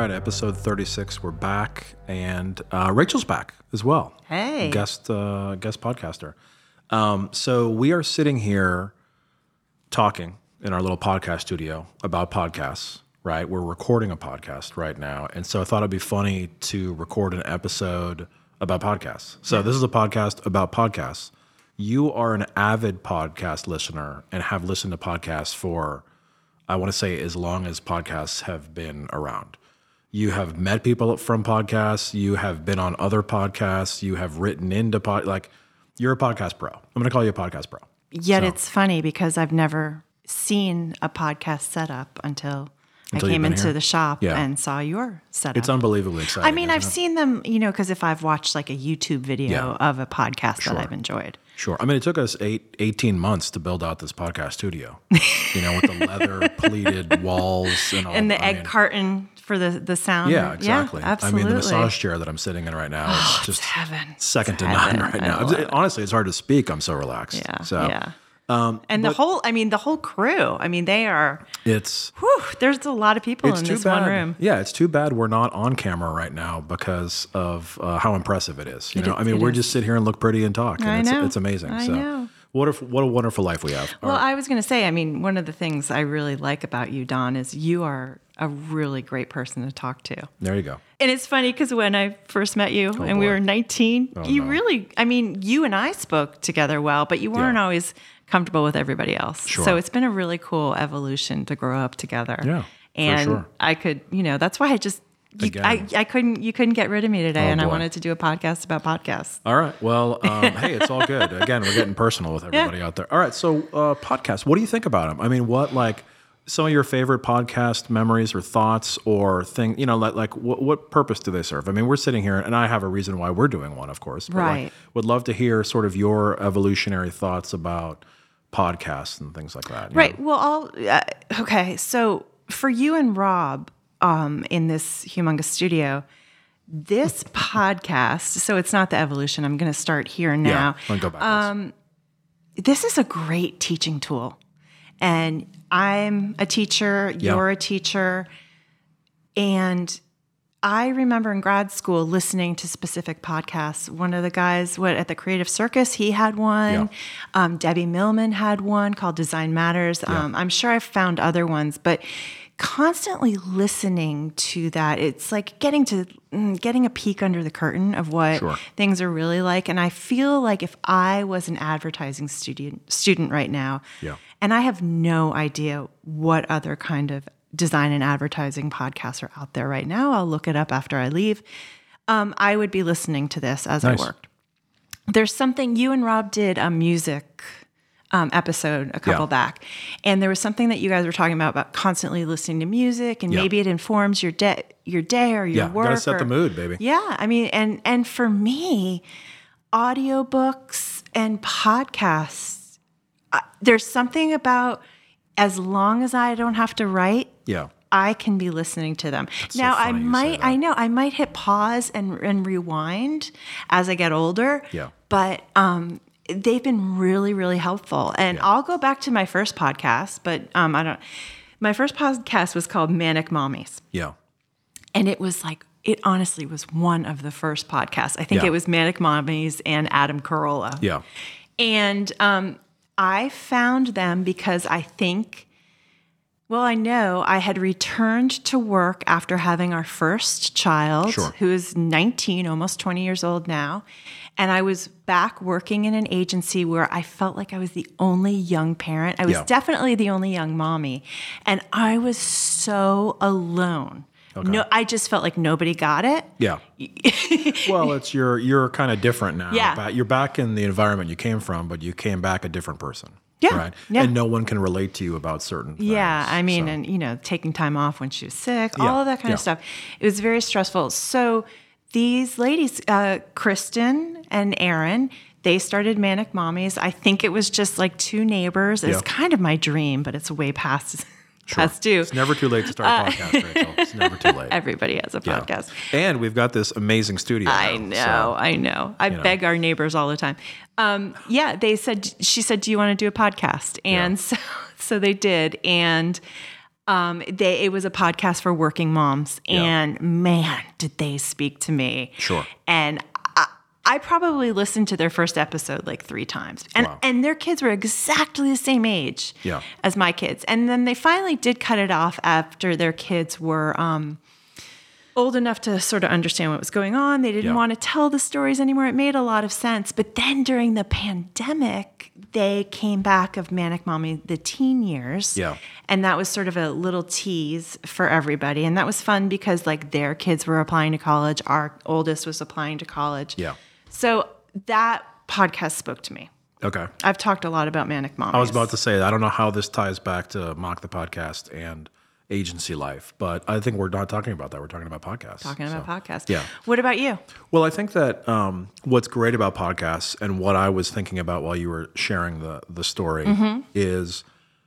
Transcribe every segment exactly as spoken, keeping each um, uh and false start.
right, episode thirty-six. We're back, and uh, Rachel's back as well. Hey, guest uh, guest podcaster. Um, so we are sitting here talking in our little podcast studio about podcasts. Right, we're recording a podcast right now, and so I thought it'd be funny to record an episode about podcasts. So yeah. This is a podcast about podcasts. You are an avid podcast listener and have listened to podcasts for, I want to say, as long as podcasts have been around. You have met people from podcasts. You have been on other podcasts. You have written into pod. Like, you're a podcast pro. I'm going to call you a podcast pro. Yet so. It's funny because I've never seen a podcast setup until, until I came into here? the shop yeah. and saw your setup. It's unbelievably exciting. I mean, I've it? seen them, you know, because if I've watched like a YouTube video yeah. of a podcast sure. that I've enjoyed. Sure. I mean, it took us eight, eighteen months to build out this podcast studio, you know, with the leather pleated walls and all. And the I egg mean, carton for the, the sound. Yeah, exactly. Yeah, absolutely. I mean, the massage chair that I'm sitting in right now is oh, just it's heaven. second it's to heaven. none right now. It. Honestly, it's hard to speak. I'm so relaxed. Yeah. So, yeah. Um, and the whole, I mean, the whole crew, I mean, they are, it's, whew, there's a lot of people it's in too this bad. one room. Yeah. It's too bad we're not on camera right now because of uh, how impressive it is. You it know, is, I mean, we is. just sit here and look pretty and talk, and I it's, know. it's amazing. I so know. what a, what a wonderful life we have. Well, All right. I was going to say, I mean, one of the things I really like about you, Don, is you are a really great person to talk to. There you go. And it's funny because when I first met you Oh, and we boy. were nineteen, Oh, you no. really, I mean, you and I spoke together well, but you weren't Yeah. always comfortable with everybody else. Sure. So it's been a really cool evolution to grow up together. Yeah, for and sure. I could, you know, that's why I just, you, Again. I, I couldn't, you couldn't get rid of me today. Oh, and I boy. wanted to do a podcast about podcasts. All right. Well, um, hey, it's all good. Again, we're getting personal with everybody out there. All right. So, uh, podcasts. What do you think about them? I mean, what like some of your favorite podcast memories or thoughts or thing? You know, like, like what, what purpose do they serve? I mean, we're sitting here, and I have a reason why we're doing one, of course. But Right. Like, would love to hear sort of your evolutionary thoughts about podcasts and things like that. you Right. know? Well, I'll, uh, okay. So for you and Rob um, in this humongous studio, this podcast, so it's not the evolution. I'm going to start here and Yeah. now. Let go back. Um, this is a great teaching tool. And I'm a teacher, Yeah. you're a teacher. And I remember in grad school listening to specific podcasts. One of the guys what, at the Creative Circus, he had one. Yeah. Um, Debbie Millman had one called Design Matters. Yeah. Um, I'm sure I've found other ones, but constantly listening to that, it's like getting to mm, getting a peek under the curtain of what Sure. things are really like. And I feel like if I was an advertising student student right now, Yeah. and I have no idea what other kind of design and advertising podcasts are out there right now. I'll look it up after I leave. Um, I would be listening to this as Nice. I worked. There's something you and Rob did a music um, episode a couple Yeah. back, and there was something that you guys were talking about about constantly listening to music, and Yeah. maybe it informs your day, your day or your Yeah. work. Gotta set or- the mood, baby. Yeah, I mean, and and for me, audiobooks and podcasts, uh, there's something about as long as I don't have to write, Yeah. I can be listening to them. so now I funny you say might, that. I know I might hit pause and and rewind as I get older. Yeah. But um, they've been really, really helpful. And Yeah. I'll go back to my first podcast, but um, I don't. My first podcast was called Manic Mommies. Yeah. And it was like, it honestly was one of the first podcasts. I think Yeah. it was Manic Mommies and Adam Carolla. Yeah. And um, I found them because I think, well, I know I had returned to work after having our first child, Sure. who is nineteen, almost twenty years old now. And I was back working in an agency where I felt like I was the only young parent. I was Yeah. definitely the only young mommy. And I was so alone. Okay. No, I just felt like nobody got it. Yeah. Well, it's you're you're kind of different now. Yeah. But you're back in the environment you came from, but you came back a different person. Yeah, Right. yeah. And no one can relate to you about certain things. Yeah, I mean, so. and you know, taking time off when she was sick, Yeah, all of that kind yeah. of stuff. It was very stressful. So these ladies, uh, Kristen and Erin, they started Manic Mommies. I think it was just like two neighbors. It's Yeah. kind of my dream, but it's way past Sure. past due. It's never too late to start a podcast, Rachel. It's never too late. Everybody has a Yeah. podcast. And we've got this amazing studio. I now, know, so- I know. I know. beg our neighbors all the time. Um, yeah, they said. She said, "Do you want to do a podcast?" And Yeah. so, so they did. And Um, they it was a podcast for working moms, Yeah. and man, did they speak to me. Sure. And I, I probably listened to their first episode like three times, and Wow. and their kids were exactly the same age Yeah. as my kids. And then they finally did cut it off after their kids were um, old enough to sort of understand what was going on. They didn't Yeah. want to tell the stories anymore. It made a lot of sense. But then during the pandemic, they came back of Manic Mommy, the teen years. Yeah. And that was sort of a little tease for everybody. And that was fun because like their kids were applying to college. Our oldest was applying to college. Yeah. So that podcast spoke to me. Okay. I've talked a lot about Manic Mommies. I was about to say, I don't know how this ties back to Mock the Podcast and agency life, but I think we're not talking about that. We're talking about podcasts. Talking about So, podcasts. Yeah. What about you? Well, I think that um, what's great about podcasts and what I was thinking about while you were sharing the the story Mm-hmm. is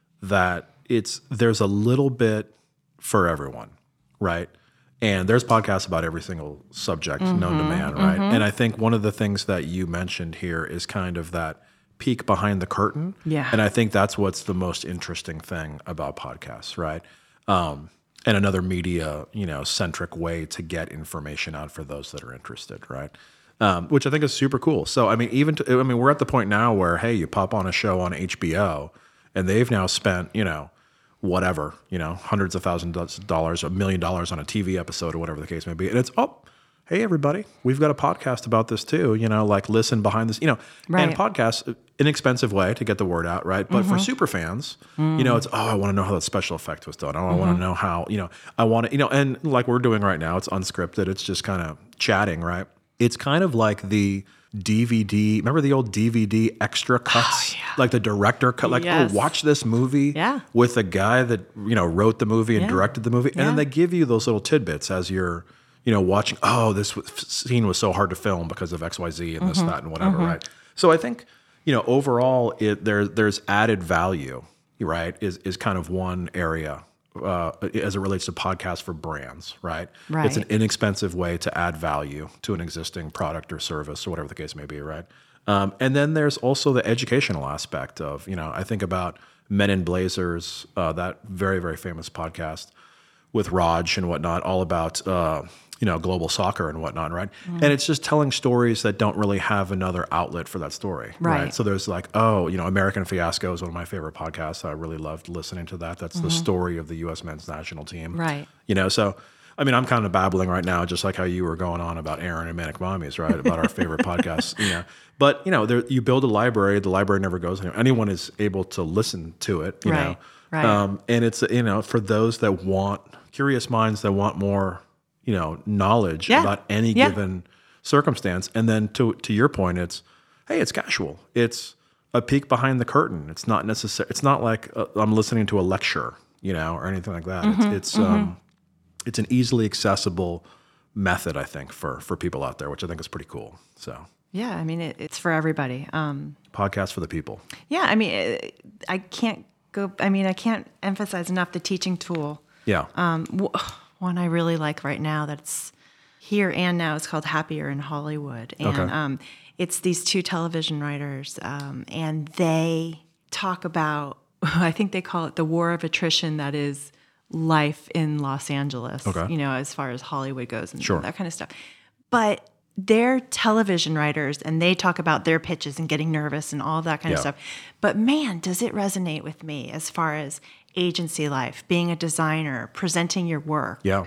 that it's there's a little bit for everyone, right? And there's podcasts about every single subject known to man, right? And I think one of the things that you mentioned here is kind of that peek behind the curtain. Yeah. And I think that's what's the most interesting thing about podcasts, right? Um, and another media, you know, centric way to get information out for those that are interested, right? Um, which I think is super cool. So, I mean, even to, I mean, we're at the point now where, hey, you pop on a show on H B O, and they've now spent, you know, whatever, you know, hundreds of thousands of dollars, a million dollars on a T V episode or whatever the case may be, and it's oh, hey everybody, we've got a podcast about this too. You know, like listen behind this, you know, Right. and podcasts, inexpensive way to get the word out, right? But for super fans, you know, it's oh, I want to know how that special effect was done. Oh, I want to know how, you know, I want to, you know, and like we're doing right now, it's unscripted. It's just kind of chatting, right? It's kind of like the D V D. Remember the old D V D extra cuts, like the director cut, like Yes. oh, watch this movie Yeah. with the guy that you know wrote the movie and Yeah. directed the movie, and Yeah. then they give you those little tidbits as you're, you know, watching. Oh, this w- scene was so hard to film because of X, Y, Z, and this, Mm-hmm. that, and whatever, right? So I think you know overall, it there there's added value, right? Is is kind of one area. Uh, as it relates to podcasts for brands, right? Right. It's an inexpensive way to add value to an existing product or service or whatever the case may be, right? Um, and then there's also the educational aspect of, you know, I think about Men in Blazers, uh, that very, very famous podcast with Raj and whatnot, all about, uh, you know, global soccer and whatnot, right? Mm. And it's just telling stories that don't really have another outlet for that story, right? Right. So there's like, oh, you know, American Fiasco is one of my favorite podcasts. I really loved listening to that. That's the story of the U S men's national team. Mm-hmm. Right. You know, so, I mean, I'm kind of babbling right now, just like how you were going on about Aaron and Manic Mommies, right? About our favorite podcasts, you know. But, you know, there, you build a library, the library never goes anywhere. Anyone is able to listen to it, you Right, know. right. Um, and it's, you know, for those that want, curious minds that want more, you know, knowledge Yeah. about any Yeah. given circumstance. And then to to your point, it's, hey, it's casual. It's a peek behind the curtain. It's not necessary. It's not like uh, I'm listening to a lecture, you know, or anything like that. Mm-hmm, It's it's um, it's an easily accessible method, I think, for for people out there, which I think is pretty cool. So, Yeah, I mean, it, it's for everybody. Um, podcast for the people. yeah, I mean, it, I can't go, I mean, I can't emphasize enough the teaching tool. Yeah. Um, w- one I really like right now that's here and now is called Happier in Hollywood. And Okay. um, it's these two television writers, um, and they talk about, I think they call it the war of attrition that is life in Los Angeles, Okay. you know, as far as Hollywood goes and Sure. that kind of stuff. But they're television writers, and they talk about their pitches and getting nervous and all of that kind Yeah. of stuff. But man, does it resonate with me as far as agency life, being a designer, presenting your work. Yeah.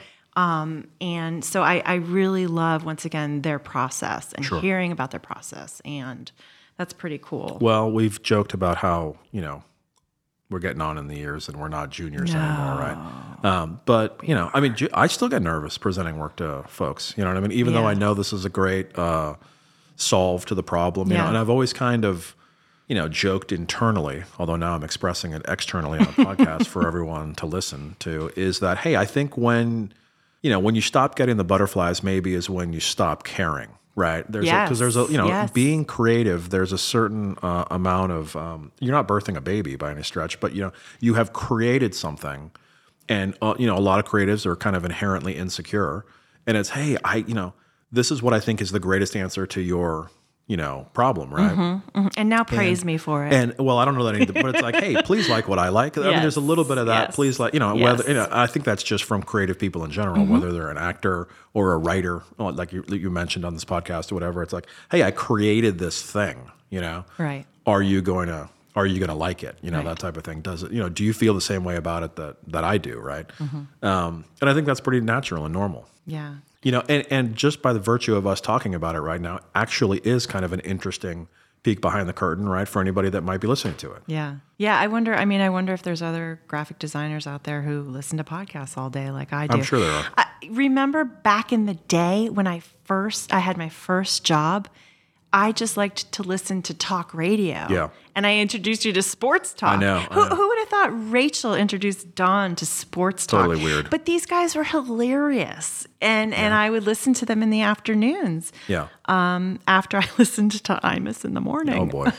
And so I, I really love, once again, their process and Sure. hearing about their process. And that's pretty cool. Well, we've joked about how, you know, we're getting on in the years and we're not juniors anymore, right? Um, but, you know, I mean, ju- I still get nervous presenting work to folks, you know what I mean? Even though Yeah. I know this is a great uh, solve to the problem, you know, Yeah. and I've always kind of, you know, joked internally, although now I'm expressing it externally on a podcast for everyone to listen to, is that, hey, I think when, you know, when you stop getting the butterflies, maybe is when you stop caring, right? There's Yes, because there's a, you know, yes. being creative, there's a certain uh, amount of, um, you're not birthing a baby by any stretch, but, you know, you have created something. And, uh, you know, a lot of creatives are kind of inherently insecure. And it's, hey, I, you know, this is what I think is the greatest answer to your you know, problem, right? Mm-hmm, mm-hmm. And now praise and, me for it. And well, I don't know that either, but it's like, hey, please like what I like. I yes. mean, there's a little bit of that. Yes. Please like, you know, yes. whether, you know, I think that's just from creative people in general, mm-hmm. whether they're an actor or a writer, like you, you mentioned on this podcast or whatever. It's like, hey, I created this thing, you know, right. Are you going to, are you going to like it? You know, right. that type of thing. Does it, you know, do you feel the same way about it that, that I do? Right. Mm-hmm. Um, and I think that's pretty natural and normal. Yeah. You know, and, and just by the virtue of us talking about it right now, actually is kind of an interesting peek behind the curtain, right? For anybody that might be listening to it. Yeah. Yeah. I wonder, I mean, I wonder if there's other graphic designers out there who listen to podcasts all day like I do. I'm sure there are. I remember back in the day when I first, I had my first job, I just liked to listen to talk radio. Yeah. And I introduced you to sports talk. I know. I who, know. who would have thought Rachel introduced Dawn to sports talk? Totally weird. But these guys were hilarious. And, yeah. and I would listen to them in the afternoons. Yeah. Um, after I listened to Imus in the morning. Oh, boy.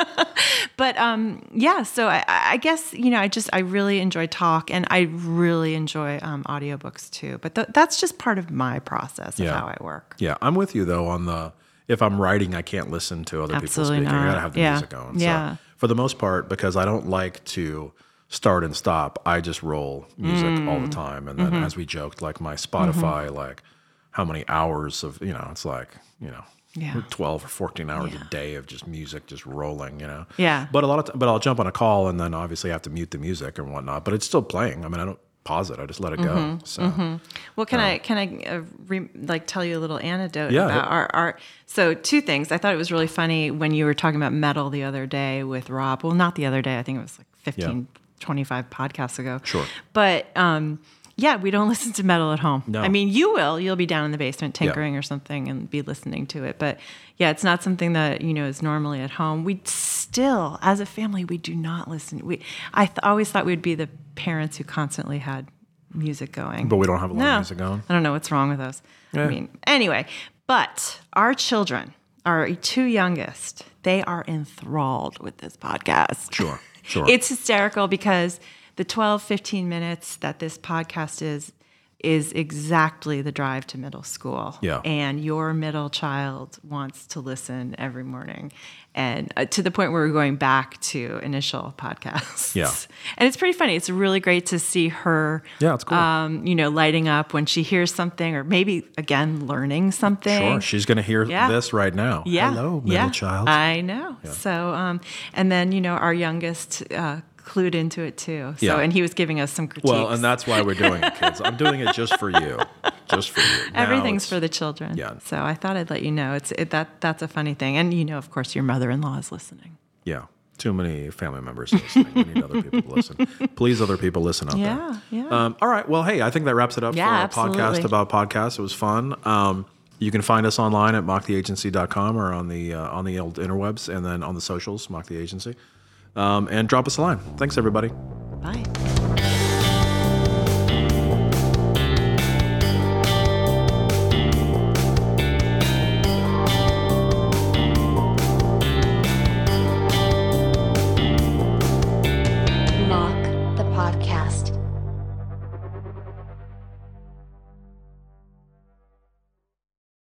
But um, yeah, so I, I guess, you know, I just, I really enjoy talk and I really enjoy um, audiobooks too. But th- that's just part of my process of yeah. how I work. Yeah. I'm with you though on the, if I'm writing, I can't listen to other Absolutely people speaking. not. I gotta have the yeah. music going. Yeah. So for the most part, because I don't like to start and stop, I just roll music mm. all the time. And then mm-hmm. as we joked, like my Spotify, mm-hmm. like how many hours of, you know, it's like, you know, yeah. twelve or fourteen hours yeah. a day of just music just rolling, you know? Yeah. But a lot of, t- but I'll jump on a call and then obviously I have to mute the music and whatnot, but it's still playing. I mean, I don't pause it. I just let it mm-hmm. go. So, mm-hmm. well, can um, I, can I uh, re- like tell you a little anecdote yeah, about yeah. our, our, so two things. I thought it was really funny when you were talking about metal the other day with Rob. Well, not the other day. I think it was like fifteen, yeah. twenty-five podcasts ago. Sure. But, um, yeah, we don't listen to metal at home. No. I mean, you will. You'll be down in the basement tinkering yeah. or something and be listening to it. But yeah, it's not something that, you know, is normally at home. We still, as a family, we do not listen. We, I th- always thought we'd be the parents who constantly had music going. But we don't have a lot no. of music going. I don't know what's wrong with us. Yeah. I mean, anyway, but our children, our two youngest, they are enthralled with this podcast. Sure, sure. It's hysterical because the twelve, fifteen minutes that this podcast is, is exactly the drive to middle school. Yeah. And your middle child wants to listen every morning. And uh, to the point where we're going back to initial podcasts. Yeah. And it's pretty funny. It's really great to see her, yeah, it's cool. um, you know, lighting up when she hears something or maybe, again, learning something. Sure. She's going to hear yeah. this right now. Yeah. Hello, middle yeah. child. I know. Yeah. So, um, and then, you know, our youngest uh, clued into it too. So, Yeah. and he was giving us some critiques. Well, and that's why we're doing it, kids. I'm doing it just for you. Just for you. Now Everything's it's- for the children. Yeah. So I thought I'd let you know. It's it, that that's a funny thing. And, you know, of course, your mother-in-law is listening. Yeah. Too many family members listening. We need other people to listen. Please, other people listen out Yeah, there. yeah. Um, all right. Well, hey, I think that wraps it up Yeah, for a podcast absolutely. about podcasts. It was fun. Um, you can find us online at mock the agency dot com or on the uh, on the old interwebs and then on the socials, Mock the Agency. Um, and drop us a line. Thanks, everybody. Bye.